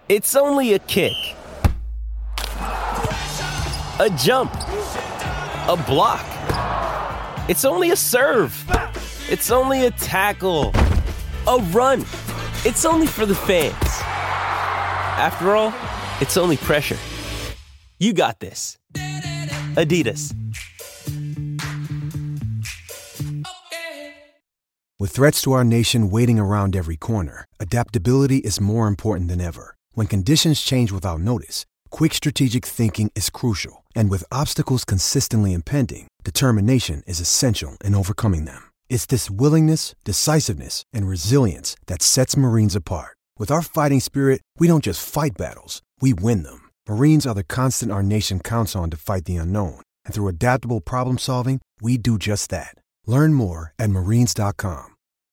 It's only a kick, a jump, a block. It's only a serve. It's only a tackle, a run. It's only for the fans. After all, it's only pressure. You got this. Adidas. With threats to our nation waiting around every corner, adaptability is more important than ever. When conditions change without notice, quick strategic thinking is crucial. And with obstacles consistently impending, determination is essential in overcoming them. It's this willingness, decisiveness, and resilience that sets Marines apart. With our fighting spirit, we don't just fight battles, we win them. Marines are the constant our nation counts on to fight the unknown. And through adaptable problem solving, we do just that. Learn more at marines.com.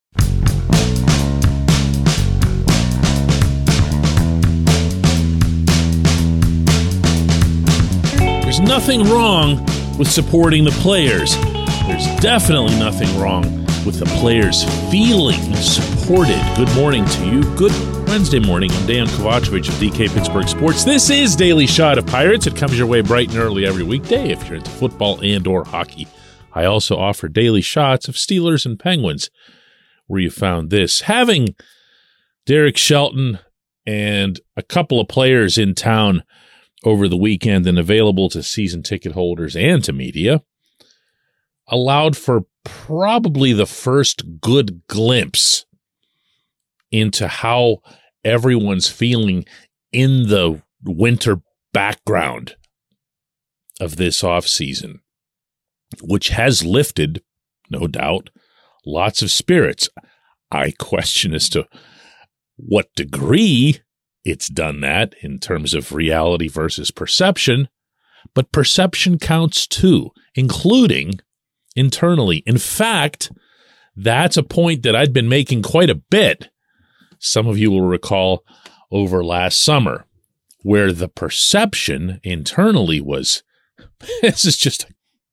There's nothing wrong with supporting the players. There's definitely nothing wrong with the players feeling supported. Good morning to you. Good Wednesday morning. I'm Dan Kovacevic of DK Pittsburgh Sports. This is Daily Shot of Pirates. It comes your way bright and early every weekday if you're into football and or hockey. I also offer daily shots of Steelers and Penguins, where you found this. Having Derek Shelton and a couple of players in town over the weekend and available to season ticket holders and to media allowed for probably the first good glimpse into how everyone's feeling in the winter background of this offseason, which has lifted, no doubt, lots of spirits. I question as to what degree it's done that in terms of reality versus perception, but perception counts too, including internally. In fact, that's a point that I'd been making quite a bit. Some of you will recall over last summer, where the perception internally was, this is just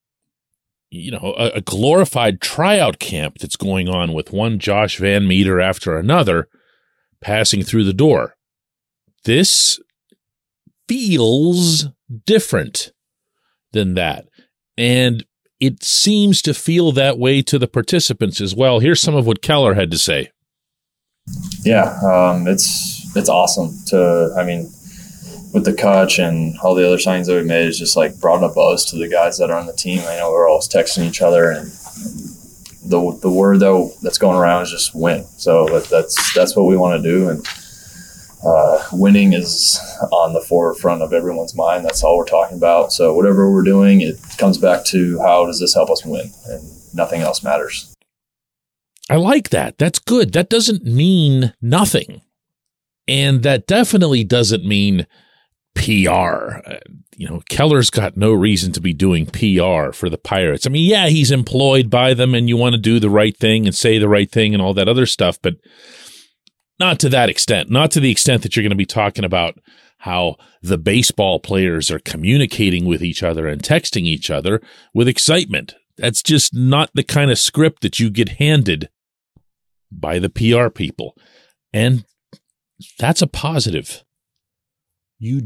a glorified tryout camp that's going on with one Josh Van Meter after another passing through the door. This feels different than that. And it seems to feel that way to the participants as well. Here's some of what Keller had to say. Yeah, it's awesome with the Kutch and all the other signings that we made, it's just like brought a buzz to the guys that are on the team. I know we're always texting each other, and the word though that's going around is just win. So that's what we want to do, and winning is on the forefront of everyone's mind. That's all we're talking about. So whatever we're doing, it comes back to how does this help us win, and nothing else matters. I like that. That's good. That doesn't mean nothing, and that definitely doesn't mean PR. Keller's got no reason to be doing PR for the Pirates. I mean, yeah, he's employed by them and you want to do the right thing and say the right thing and all that other stuff, but not to that extent. Not to the extent that you're going to be talking about how the baseball players are communicating with each other and texting each other with excitement. That's just not the kind of script that you get handed by the PR people. And that's a positive. You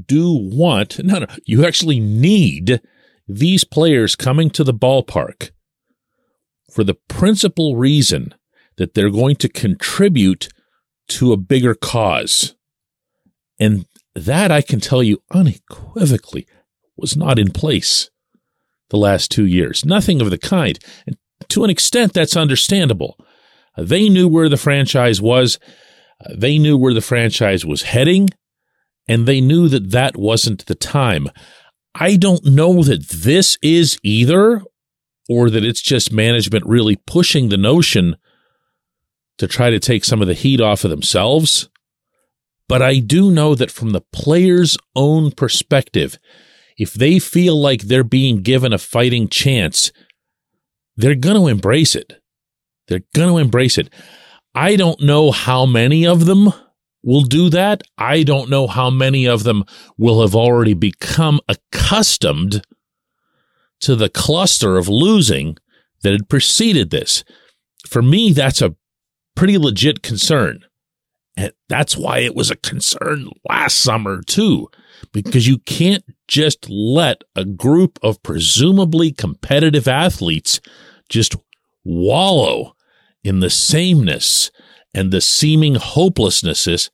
you actually need these players coming to the ballpark for the principal reason that they're going to contribute to a bigger cause. And that, I can tell you unequivocally, was not in place the last 2 years. Nothing of the kind. And to an extent, that's understandable. They knew where the franchise was. They knew where the franchise was heading, and they knew that that wasn't the time. I don't know that this is either, or that it's just management really pushing the notion to try to take some of the heat off of themselves. But I do know that from the players' own perspective, if they feel like they're being given a fighting chance, they're going to embrace it. They're going to embrace it. I don't know how many of them will do that. I don't know how many of them will have already become accustomed to the cluster of losing that had preceded this. For me, that's a pretty legit concern. And that's why it was a concern last summer, too, because you can't just let a group of presumably competitive athletes just wallow in the sameness and the seeming hopelessness.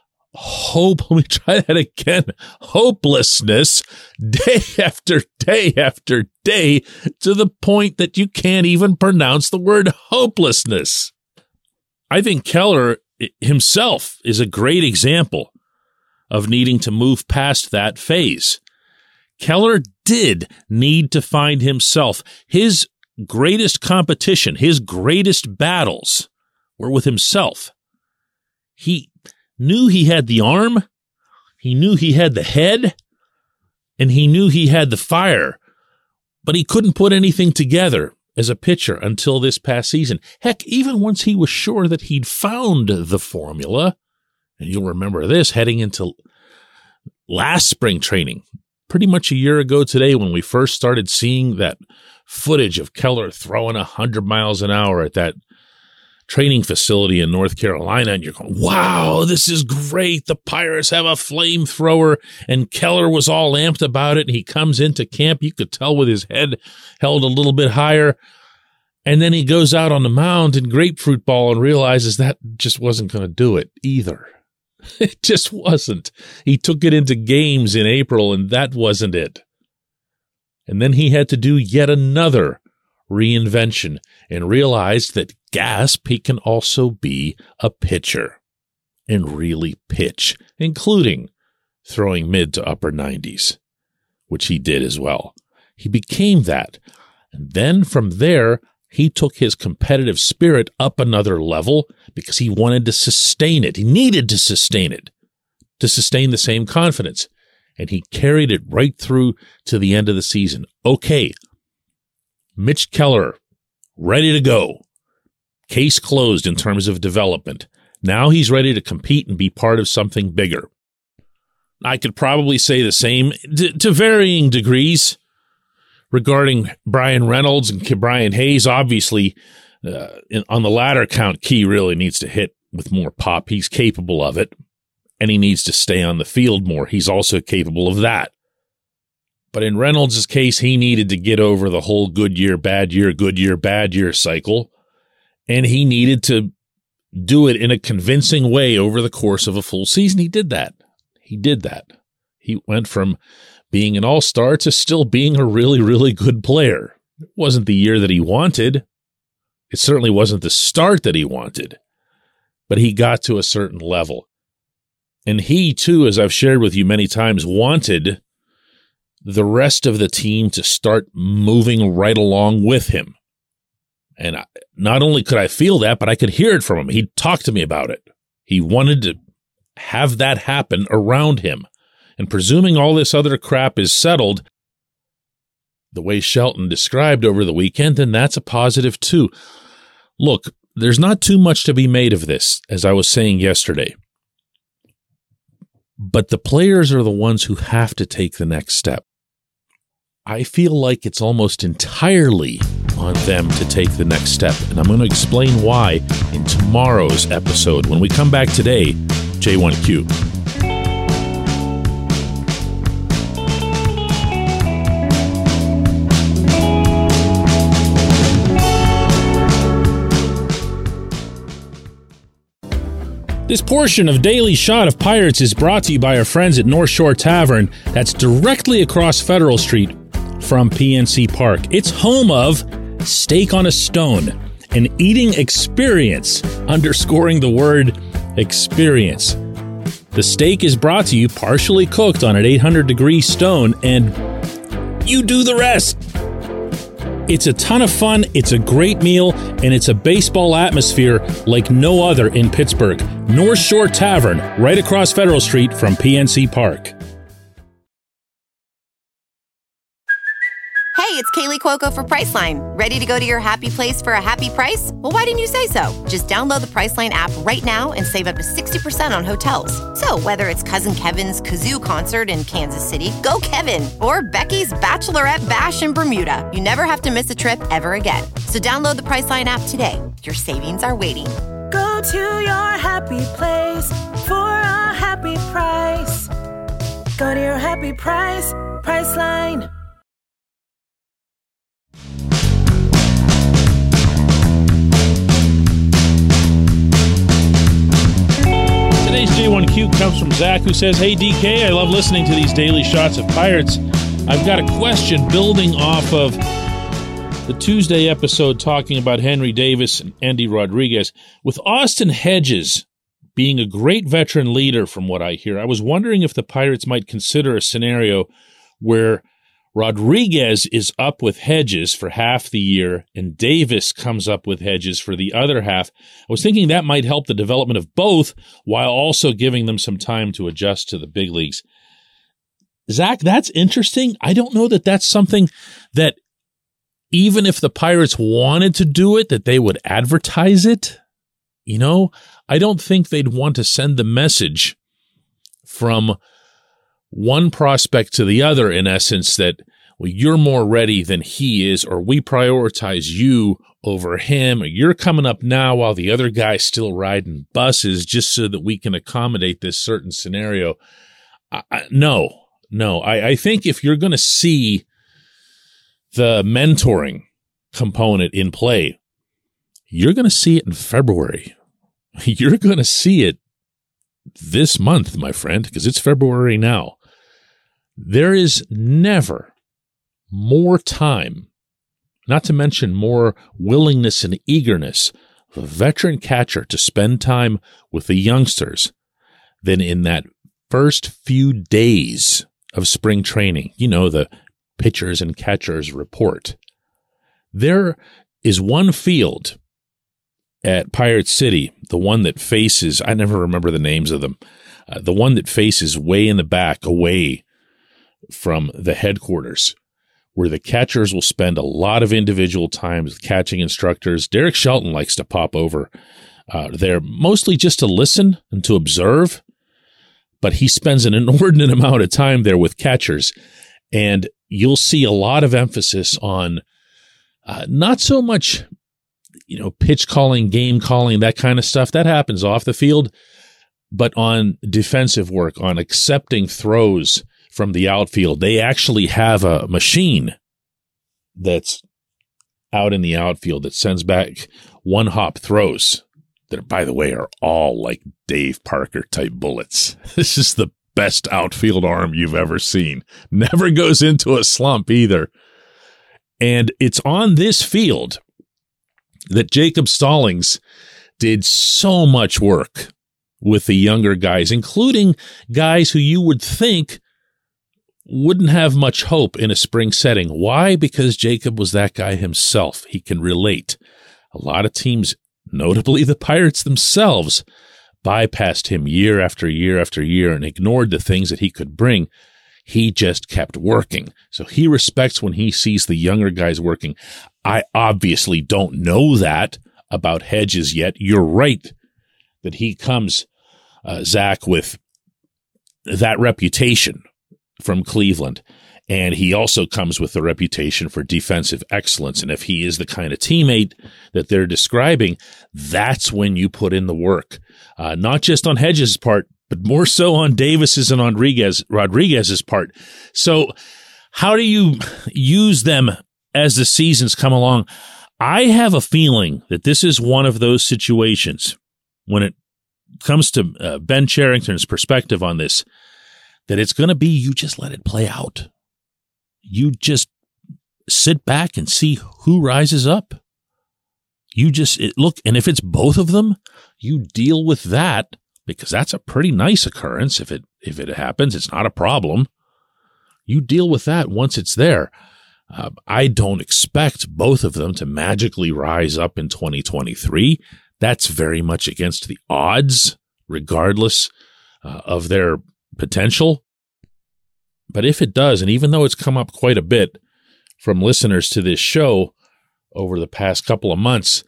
Let me try that again. Hopelessness day after day after day to the point that you can't even pronounce the word hopelessness. I think Keller himself is a great example of needing to move past that phase. Keller did need to find himself. His greatest competition, his greatest battles were with himself. He knew he had the arm, he knew he had the head, and he knew he had the fire, but he couldn't put anything together as a pitcher until this past season. Heck, even once he was sure that he'd found the formula, and you'll remember this heading into last spring training, pretty much a year ago today when we first started seeing that footage of Keller throwing 100 miles an hour at that training facility in North Carolina, and you're going, wow, this is great. The Pirates have a flamethrower, and Keller was all amped about it, and he comes into camp. You could tell with his head held a little bit higher, and then he goes out on the mound in grapefruit ball and realizes that just wasn't going to do it either. It just wasn't. He took it into games in April, and that wasn't it. And then he had to do yet another reinvention and realized that gasp, he can also be a pitcher and really pitch, including throwing mid to upper 90s, which he did as well. He became that. And then from there, he took his competitive spirit up another level because he wanted to sustain it. He needed to sustain it, to sustain the same confidence. And he carried it right through to the end of the season. Okay, Mitch Keller, ready to go. Case closed in terms of development. Now he's ready to compete and be part of something bigger. I could probably say the same to varying degrees regarding Brian Reynolds and Brian Hayes. Obviously, on the latter count, Key really needs to hit with more pop. He's capable of it, and he needs to stay on the field more. He's also capable of that. But in Reynolds' case, he needed to get over the whole good year, bad year cycle, and he needed to do it in a convincing way over the course of a full season. He did that. He went from being an all-star to still being a really, really good player. It wasn't the year that he wanted. It certainly wasn't the start that he wanted, but he got to a certain level. And he, too, as I've shared with you many times, wanted the rest of the team to start moving right along with him. And not only could I feel that, but I could hear it from him. He'd talk to me about it. He wanted to have that happen around him. And presuming all this other crap is settled, the way Shelton described over the weekend, then that's a positive too. Look, there's not too much to be made of this, as I was saying yesterday. But the players are the ones who have to take the next step. I feel like it's almost entirely on them to take the next step, and I'm going to explain why in tomorrow's episode when we come back today, J1Q. This portion of Daily Shot of Pirates is brought to you by our friends at North Shore Tavern, that's directly across Federal Street from PNC Park. It's home of Steak on a Stone, an eating experience, underscoring the word experience. The steak is brought to you partially cooked on an 800-degree stone, and you do the rest. It's a ton of fun, it's a great meal, and it's a baseball atmosphere like no other in Pittsburgh. North Shore Tavern, right across Federal Street from PNC Park. Hey, it's Kaylee Cuoco for Priceline. Ready to go to your happy place for a happy price? Well, why didn't you say so? Just download the Priceline app right now and save up to 60% on hotels. So whether it's Cousin Kevin's Kazoo Concert in Kansas City, go Kevin, or Becky's Bachelorette Bash in Bermuda, you never have to miss a trip ever again. So download the Priceline app today. Your savings are waiting. Go to your happy place for a happy price. Go to your happy price, Priceline. Today's J1Q comes from Zach, who says, "Hey DK, I love listening to these daily shots of Pirates. I've got a question building off of the Tuesday episode talking about Henry Davis and Andy Rodriguez. With Austin Hedges being a great veteran leader from what I hear, I was wondering if the Pirates might consider a scenario where Rodriguez is up with Hedges for half the year and Davis comes up with Hedges for the other half. I was thinking that might help the development of both while also giving them some time to adjust to the big leagues." Zach, that's interesting. I don't know that that's something that even if the Pirates wanted to do it, that they would advertise it. You know, I don't think they'd want to send the message from one prospect to the other, in essence, that, well, you're more ready than he is, or we prioritize you over him, or you're coming up now while the other guy's still riding buses just so that we can accommodate this certain scenario. No. I think if you're going to see the mentoring component in play, you're going to see it in February. You're going to see it this month, my friend, because it's February now. There is never more time, not to mention more willingness and eagerness of a veteran catcher to spend time with the youngsters than in that first few days of spring training. You know, the pitchers and catchers report. There is one field at Pirate City, the one that faces, I never remember the names of them, the one that faces way in the back away from the headquarters, where the catchers will spend a lot of individual time with catching instructors. Derek Shelton likes to pop over there, mostly just to listen and to observe, but he spends an inordinate amount of time there with catchers, and you'll see a lot of emphasis on not so much, pitch calling, game calling, that kind of stuff. That happens off the field, but on defensive work, on accepting throws from the outfield. They actually have a machine that's out in the outfield that sends back one-hop throws that, by the way, are all like Dave Parker type bullets. This is the best outfield arm you've ever seen. Never goes into a slump either. And it's on this field that Jacob Stallings did so much work with the younger guys, including guys who you would think wouldn't have much hope in a spring setting. Why? Because Jacob was that guy himself. He can relate. A lot of teams, notably the Pirates themselves, bypassed him year after year after year and ignored the things that he could bring. He just kept working. So he respects when he sees the younger guys working. I obviously don't know that about Hedges yet. You're right that he comes, Zach, with that reputation from Cleveland. And he also comes with the reputation for defensive excellence. And if he is the kind of teammate that they're describing, that's when you put in the work. Not just on Hedges' part, but more so on Davis's and on Rodriguez's part. So how do you use them as the seasons come along? I have a feeling that this is one of those situations when it comes to Ben Cherington's perspective on this, that it's going to be you just let it play out. You just sit back and see who rises up. You just look, and if it's both of them, you deal with that, because that's a pretty nice occurrence. If it happens, it's not a problem. You deal with that once it's there. I don't expect both of them to magically rise up in 2023. That's very much against the odds, regardless of their potential. But if it does, and even though it's come up quite a bit from listeners to this show over the past couple of months,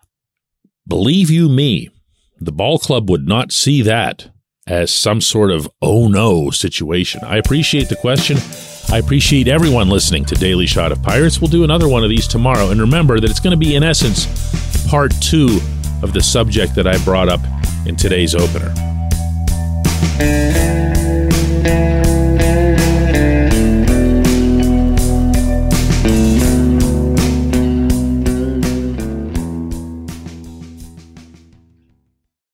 believe you me, the ball club would not see that as some sort of oh no situation. I appreciate the question. I appreciate everyone listening to Daily Shot of Pirates. We'll do another one of these tomorrow. And remember that it's going to be, in essence, part 2 of the subject that I brought up in today's opener.